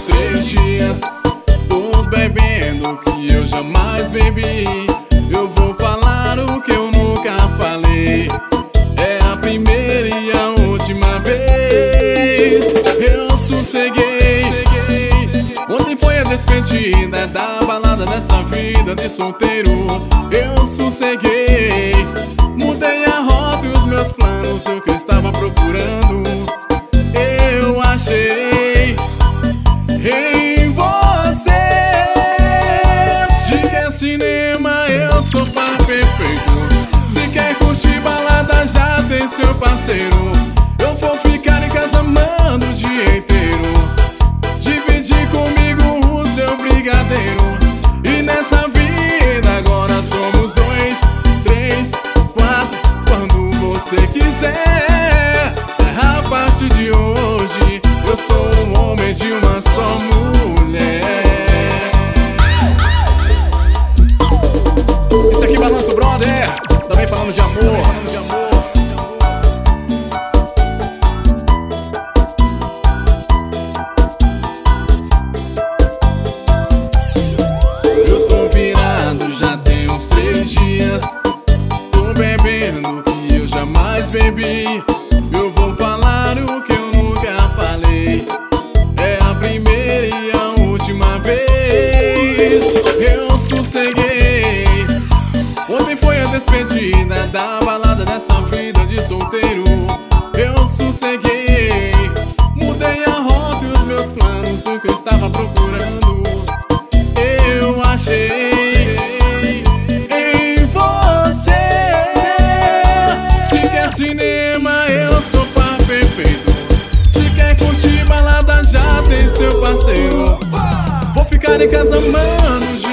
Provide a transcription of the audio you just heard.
3 dias. Tô bebendo o que eu jamais bebi. Eu vou falar o que eu nunca falei. É a primeira e a última vez. Eu sosseguei. Ontem foi a despedida da balada dessa vida de solteiro. Eu sosseguei. Mudei a rota e os meus planos, o que eu estava procurando eu achei em você. Se quer cinema, eu sou par perfeito. Se quer curtir balada, já tem seu parceiro. Eu vou ficar em casa amando o dia inteiro. Dividir comigo o seu brigadeiro. E nessa vida agora somos 2, 3, 4, quando você quiser. A partir de hoje eu sou um homem de uma só mulher. Esse aqui balança o brother, também falando de amor. Eu tô virado já tem uns 3 dias. Tô bebendo o que eu jamais bebi. Eu vou falar o que eu nunca falei. É a primeira e a última vez. Eu sosseguei. Ontem foi a despedida da balada dessa vida de solteiro. Eu sosseguei. Mudei a rota e os meus planos, o que eu estava procurando eu achei em você. Se quer cinema, eu sou par perfeito. Se quer curtir balada, já tem seu parceiro. Vou ficar em casa amando